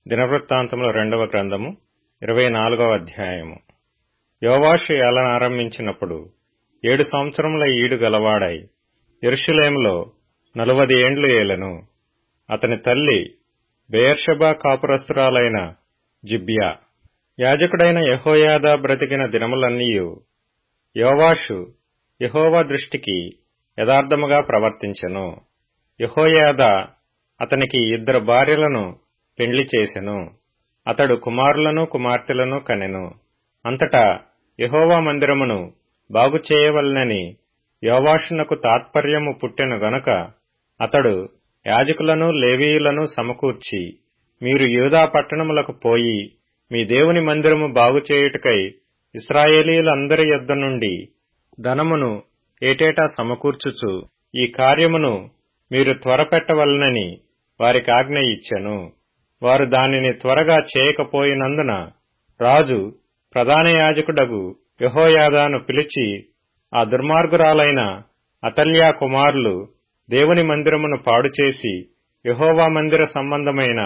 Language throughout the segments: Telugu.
దినవృత్తాంతముల 2వ గ్రంథము 24వ అధ్యాయము. యోవాషు ఏలనారంభించినప్పుడు 7 సంవత్సరముల ఈడు గలవాడై యెరూషలేములో 40 ఏండ్లు ఏలెను. అతని తల్లి బెయేర్షెబా కాపురస్తురాలైన జిబ్యా. యాజకుడైన యెహోయాదా బ్రతికిన దినములన్నీయు యోవాషు యెహోవా దృష్టికి యథార్థముగా ప్రవర్తించెను. యెహోయాదా అతనికి 2 భార్యలను పెండ్లి చేసెను. అతడు కుమారులను కుమార్తెలను కనెను. అంతటా యెహోవా మందిరమును బాగు చేయవలెనని యోవాషునకు తాత్పర్యము పుట్టెను గనుక అతడు యాజకులను లేవీయులను సమకూర్చి, మీరు యూదా పట్టణములకు పోయి మీ దేవుని మందిరము బాగు చేయుటకై ఇశ్రాయేలీయులందరి యొద్ద నుండి ధనమును ఏటేటా సమకూర్చుచు ఈ కార్యమును మీరు త్వరపెట్టవలెనని వారికి ఆజ్ఞ ఇచ్చెను. వారు దానిని త్వరగా చేయకపోయినందున రాజు ప్రధాన యాజకుడగు యెహోయాదాను పిలిచి, ఆ దుర్మార్గురాలైన అతల్యా కుమారులు దేవుని మందిరమును పాడుచేసి యెహోవా మందిర సంబంధమైన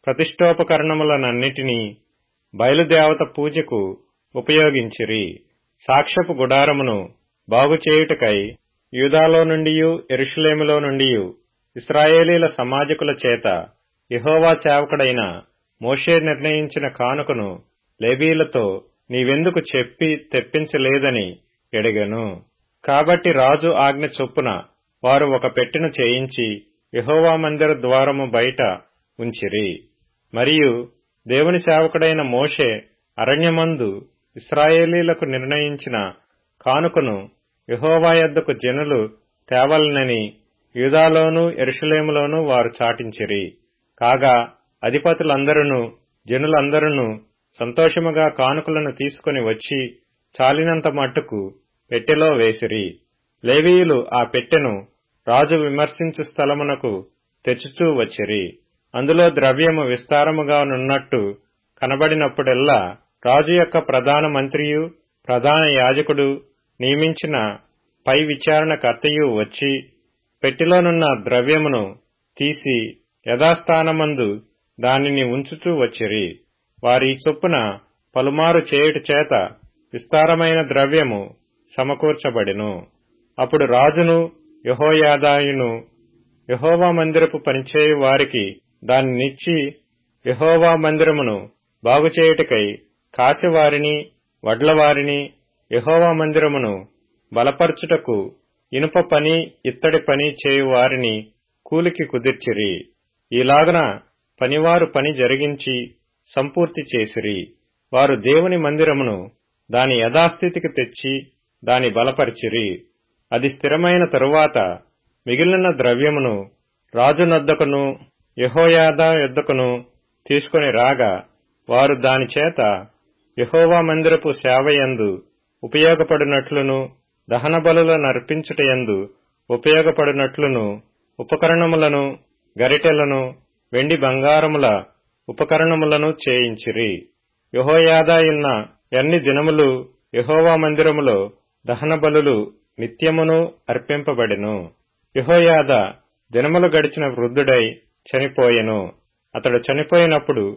ప్రతిష్టోపకరణములనన్నిటినీ బయలుదేవత పూజకు ఉపయోగించిరి. సాక్ష్యపు గుడారమును బాగుచేయుటకై యూదాలో నుండియు యెరూషలేములో నుండియు ఇశ్రాయేలీల సమాజకుల చేత యెహోవా సేవకుడైన మోషే నిర్ణయించిన కానుకను లేవీయులతో నీవెందుకు చెప్పి తెప్పించలేదని అడిగెను. కాబట్టి రాజు ఆజ్ఞ చొప్పున వారు ఒక పెట్టెను చేయించి యెహోవా మందిర ద్వారము బయట ఉంచిరి. మరియు దేవుని సేవకుడైన మోషే అరణ్యమందు ఇశ్రాయేలీలకు నిర్ణయించిన కానుకను యెహోవా యొద్దకు జనులు తేవలెనని యూదాలోను యెరూషలేములోను వారు చాటించిరి. కాగా అధిపతులందరూ జనులందరూ సంతోషముగా కానుకలను తీసుకుని వచ్చి చాలినంత మట్టుకు పెట్టెలో వేసిరి. లేవీయులు ఆ పెట్టెను రాజు విమర్శించు స్థలమునకు తెచ్చుచూ వచ్చిరి. అందులో ద్రవ్యము విస్తారముగా నున్నట్టు కనబడినప్పుడెల్లా రాజు యొక్క ప్రధాన మంత్రియు ప్రధాన యాజకుడు నియమించిన పై విచారణకర్తయు వచ్చి పెట్టెలోనున్న ద్రవ్యమును తీసి యథాస్థానమందు దానిని ఉంచుచూ వచ్చిరి. వారి చొప్పున పలుమారు చేయుట చేత విస్తారమైన ద్రవ్యము సమకూర్చబడెను. అప్పుడు రాజును యెహోయాదాయును యెహోవా మందిరపు పనిచేయు వారికి దానినిచ్చి యెహోవా మందిరమును బాగుచేయుటకై కాసివారిని వడ్లవారిని యెహోవా మందిరమును బలపరచుటకు ఇనుప పని ఇత్తడి పని చేయువారిని కూలికి కుదిర్చిరి. ఈలాగున పనివారు పని జరిగించి సంపూర్తి చేసిరి. వారు దేవుని మందిరమును దాని యథాస్థితికి తెచ్చి దాని బలపరిచిరి. అది స్థిరమైన తరువాత మిగిలిన ద్రవ్యమును రాజునొద్దకును యెహోయాదా యొద్దకును తీసుకుని రాగా వారు దాని చేత యెహోవా మందిరపు సేవయందు ఉపయోగపడినట్లును దహన బలులనర్పించుటయందు ఉపయోగపడినట్లును ఉపకరణములను గరిటెలను వెండి బంగారముల ఉపకరణములను చేయించిరి. యెహోయాదాయున్న ఎన్ని దినములు యెహోవా మందిరములో దహన బలులు నిత్యమును అర్పింపబడెను. యెహోయాదా దినములు గడిచిన వృద్ధుడై చనిపోయెను. అతడు చనిపోయినప్పుడు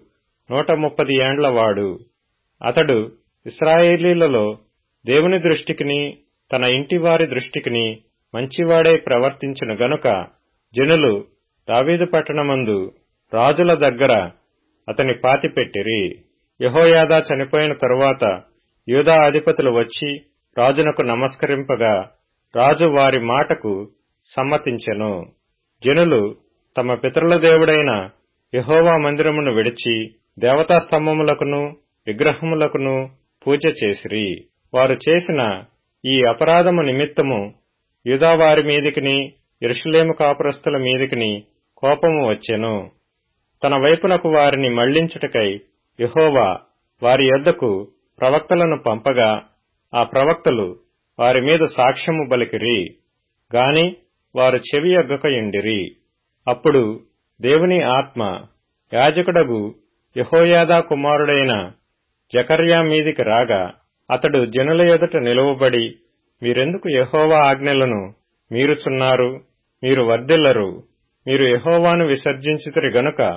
130 ఏండ్లవాడు. అతడు ఇశ్రాయేలీలలో దేవుని దృష్టికిని తన ఇంటివారి దృష్టికిని మంచివాడై ప్రవర్తించిన గనుక జనులు దావీదు పట్టణమందు రాజుల దగ్గర అతని పాతిపెట్టిరి. యెహోయాదా చనిపోయిన తరువాత యూదా అధిపతులు వచ్చి రాజునకు నమస్కరింపగా రాజు వారి మాటకు సమ్మతించెను. జనులు తమ పితరుల దేవుడైన యెహోవా మందిరమును విడిచి దేవతా స్తంభములకును విగ్రహములకును పూజ చేసిరి. వారు చేసిన ఈ అపరాధము నిమిత్తము యూదా వారి మీదికిని యెరూషలేము కాపురస్తుల మీదికిని కోపము వచ్చెను. తన వైపునకు వారిని మళ్లించుటకై యెహోవా వారి యొద్దకు ప్రవక్తలను పంపగా ఆ ప్రవక్తలు వారి మీద సాక్ష్యము బలికిరి. గాని వారు చెవియొగ్గకయుండిరి. అప్పుడు దేవుని ఆత్మ యాజకుడగు యెహోయాదా కుమారుడైన జకర్యా మీదికి రాగా అతడు జనుల ఎదుట నిలువబడి, మీరెందుకు యెహోవా ఆజ్ఞలను మీరుచున్నారు? మీరు వర్ధిల్లరు. మీరు యెహోవాను విసర్జించితిరి గనుక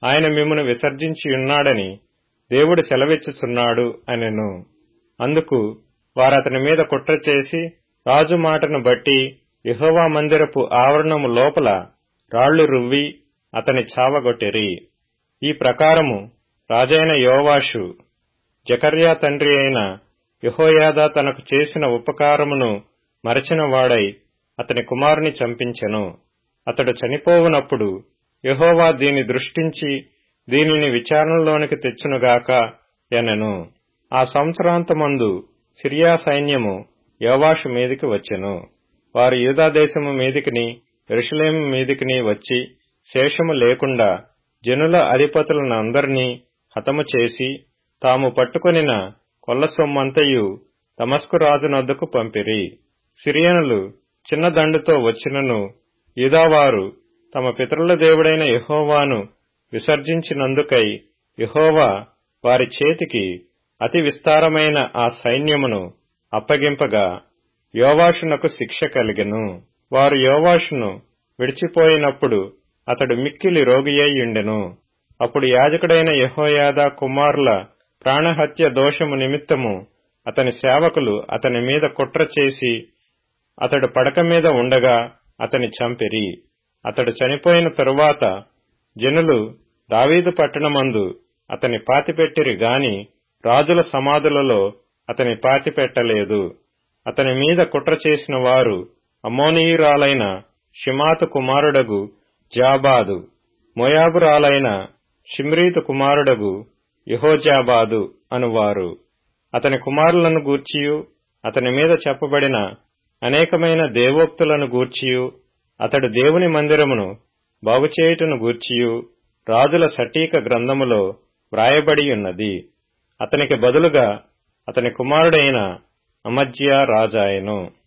ఆయన మిమ్మును విసర్జించియున్నాడని దేవుడు సెలవిచ్చుచున్నాడు అనెను. అందుకు వారతని మీద కుట్ర చేసి రాజు మాటను బట్టి యెహోవా మందిరపు ఆవరణము లోపల రాళ్లు రువ్వి అతని చావగొట్టిరి. ఈ ప్రకారము రాజైన యోవాషు జకర్యా తండ్రి అయిన యెహోయాదా తనకు చేసిన ఉపకారమును మరచిన వాడై అతని కుమారుని చంపించెను. అతడు చనిపోవునప్పుడు యెహోవా దీని దృష్టించి దీనిని విచారణలోనికి తెచ్చునుగాక ఎనెను. ఆ సంవత్సరాంతమందు సిరియా సైన్యము యోవాషు మీదికి వచ్చెను. వారు యూదా దేశము మీదికిని యెరూషలేము మీదికిని వచ్చి శేషము లేకుండా జనుల అధిపతులనందరినీ హతము చేసి తాము పట్టుకొనిన కొల్ల సొమ్మంతయు దమస్కు రాజునొద్దకు పంపిరి. సిరియనులు చిన్న దండుతో వచ్చినను యూదావారు తమ పితరుల దేవుడైన యెహోవాను విసర్జించినందుకై యెహోవా వారి చేతికి అతి విస్తారమైన ఆ సైన్యమును అప్పగింపగా యోవాషునకు శిక్ష కలిగెను. వారు యోవాషును విడిచిపోయినప్పుడు అతడు మిక్కిలి రోగియైయుండెను. అప్పుడు యాజకుడైన యెహోయాదా కుమారుల ప్రాణహత్య దోషము నిమిత్తము అతని సేవకులు అతని మీద కుట్ర చేసి అతడు పడక మీద ఉండగా అతని చంపిరి. అతడు చనిపోయిన తరువాత జనులు దావీదు పట్టణమందు అతని పాతిపెట్టిరి గాని రాజుల సమాధులలో అతని పాతిపెట్టలేదు. అతని మీద కుట్ర చేసిన వారు అమ్మోనీయురాలైన షిమాతు కుమారుడగు జాబాదు, మోయాబురాలైన షిమ్రీతు కుమారుడగు యెహోజాబాదు అనువారు. అతని కుమారులను గూర్చియు అతని మీద చెప్పబడిన అనేకమైన దేవోక్తులను గూర్చియు అతడు దేవుని మందిరమును బాగుచేయుటను గూర్చియు రాజుల సటీక గ్రంథములో వ్రాయబడియున్నది. అతనికి బదులుగా అతని కుమారుడైన అమజ్యా రాజాయెను.